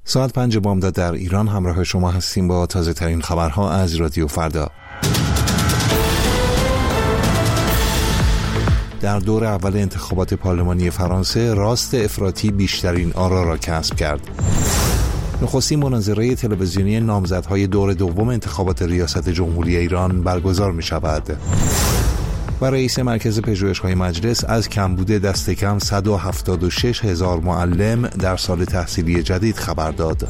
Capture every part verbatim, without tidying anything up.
ساعت پنج بامداد در ایران همراه شما هستیم با تازه ترین خبرها از رادیو فردا. در دور اول انتخابات پارلمانی فرانسه راست افراطی بیشترین آرا را کسب کرد. نخستین مناظره تلویزیونی نامزدهای دور دوم انتخابات ریاست جمهوری ایران برگزار می شود. و رئیس مرکز پژوهش‌های مجلس از کمبود دست کم صد و هفتاد و شش هزار معلم در سال تحصیلی جدید خبر داد.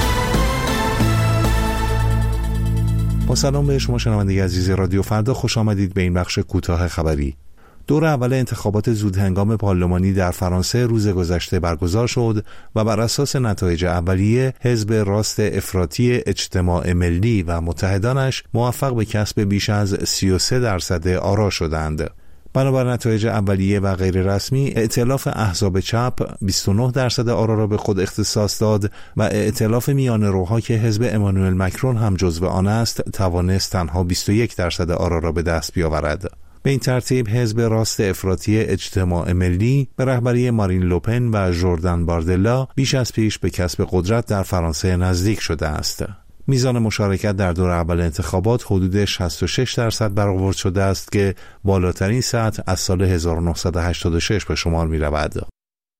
با سلام به شما شنونده عزیز رادیو فردا، خوش آمدید به این بخش کوتاه خبری. دور اول انتخابات زودهنگام پارلمانی در فرانسه روز گذشته برگزار شد و بر اساس نتایج اولیه حزب راست افراطی اجتماع ملی و متحدانش موفق به کسب بیش از سی و سه درصد آرا شدند. بنابر نتایج اولیه و غیر رسمی، ائتلاف احزاب چپ بیست و نه درصد آرا را به خود اختصاص داد و ائتلاف میانه‌روها که حزب امانوئل مکرون هم جزو آن است توانست تنها بیست و یک درصد آرا را به دست بیاورد. به این ترتیب حزب راست افراطی اجتماع ملی به رهبری مارین لوپن و ژوردن باردلا بیش از پیش به کسب قدرت در فرانسه نزدیک شده است. میزان مشارکت در دور اول انتخابات حدود شصت و شش درصد برآورد شده است که بالاترین سطح از سال هزار و نهصد و هشتاد و شش به شمار می رود.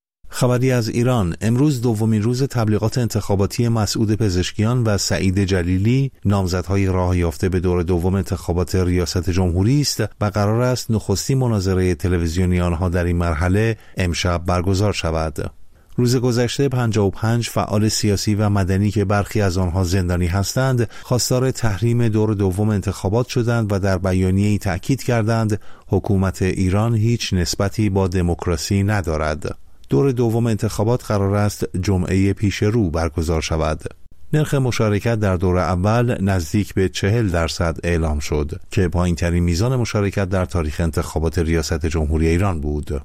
خبری از ایران: امروز دومین روز تبلیغات انتخاباتی مسعود پزشکیان و سعید جلیلی، نامزدهای راه یافته به دور دوم انتخابات ریاست جمهوری است و قرار است نخستین مناظره تلویزیونی آنها در این مرحله امشب برگزار شود. روز گذشته پنجاه و پنج فعال سیاسی و مدنی که برخی از آنها زندانی هستند، خواستار تحریم دور دوم انتخابات شدند و در بیانیه‌ای تأکید کردند حکومت ایران هیچ نسبتی با دموکراسی ندارد. دور دوم انتخابات قرار است جمعه پیش رو برگزار شود. نرخ مشارکت در دور اول نزدیک به چهل درصد اعلام شد که پایین‌ترین میزان مشارکت در تاریخ انتخابات ریاست جمهوری ایران بود.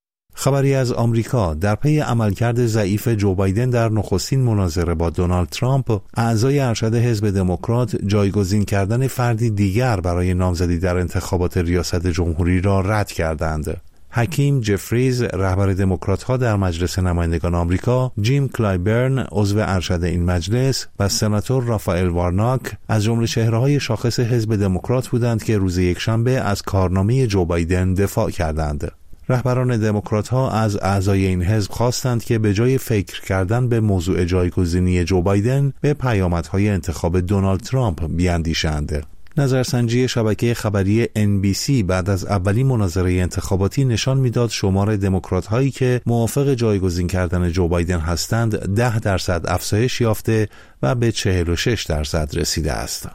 خبری از آمریکا: در پی عملکرد ضعیف جو بایدن در نخستین مناظره با دونالد ترامپ، اعضای ارشد حزب دموکرات جایگزین کردن فردی دیگر برای نامزدی در انتخابات ریاست جمهوری را رد کردند. حکیم جفریز، رهبر دموکرات‌ها در مجلس نمایندگان آمریکا، جیم کلایبرن، عضو ارشد این مجلس، و سناتور رافائل وارناک از جمله چهره‌های شاخص حزب دموکرات بودند که روز یکشنبه از کارنامه جو بایدن دفاع کردند. رهبران دموکرات‌ها از اعضای این حزب خواستند که به جای فکر کردن به موضوع جایگزینی جو بایدن، به پیامدهای انتخاب دونالد ترامپ بیاندیشند. نظرسنجی شبکه خبری ان بی سی بعد از اولین مناظره انتخاباتی نشان میداد شمار دموکرات هایی که موافق جایگزین کردن جو بایدن هستند ده درصد افزایش یافته و به چهل و شش درصد رسیده است.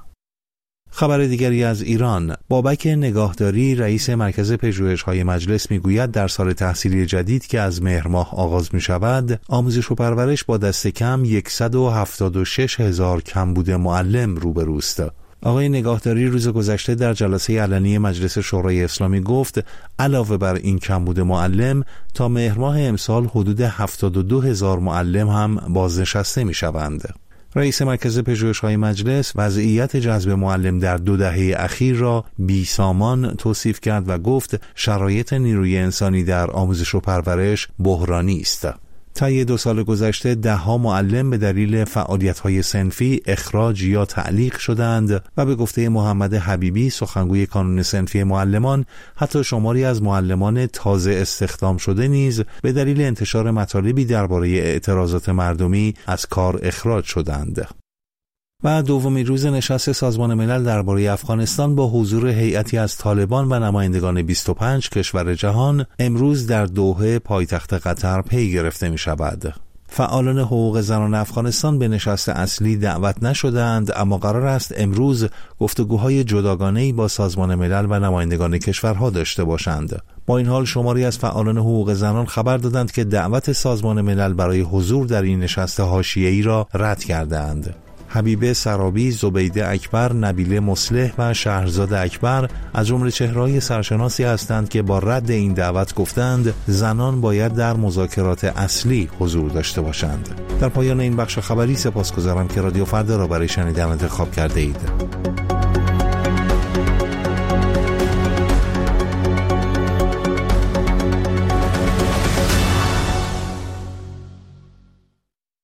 خبر دیگری از ایران: بابک نگاهداری، رئیس مرکز پژوهش‌های مجلس، میگوید در سال تحصیلی جدید که از مهر ماه آغاز می شود، آموزش و پرورش با دست کم صد و هفتاد و شش هزار کمبود معلم روبروست. آقای نگاهداری روز گذشته در جلسه علنی مجلس شورای اسلامی گفت علاوه بر این کمبود معلم، تا مهر ماه امسال حدود هفتاد و دو هزار معلم هم بازنشسته می شوند. رئیس مرکز پژوهش‌های مجلس وضعیت جذب معلم در دو دهه اخیر را بیسامان توصیف کرد و گفت شرایط نیروی انسانی در آموزش و پرورش بحرانی است. طی دو سال گذشته ده ها معلم به دلیل فعالیت‌های صنفی اخراج یا تعلیق شدند و به گفته محمد حبیبی، سخنگوی کانون صنفی معلمان، حتی شماری از معلمان تازه استخدام شده نیز به دلیل انتشار مطالبی درباره اعتراضات مردمی از کار اخراج شدند. و دومین روز نشست سازمان ملل درباره افغانستان با حضور هیئتی از طالبان و نمایندگان بیست و پنج کشور جهان امروز در دوحه پایتخت قطر پی گرفته می شود. فعالان حقوق زنان افغانستان به نشست اصلی دعوت نشدند، اما قرار است امروز گفتگوهای جداگانه‌ای با سازمان ملل و نمایندگان کشورها داشته باشند. با این حال شماری از فعالان حقوق زنان خبر دادند که دعوت سازمان ملل برای حضور در این نشست حاشیه‌ای را رد کردند. حبیبه سرابی، زبیده اکبر، نبیله مصلح و شهرزاد اکبر از جمله چهره‌های سرشناسی هستند که با رد این دعوت گفتند زنان باید در مذاکرات اصلی حضور داشته باشند. در پایان این بخش خبری سپاسگزارم که رادیو فردا را برای شنیدن انتخاب کرده اید.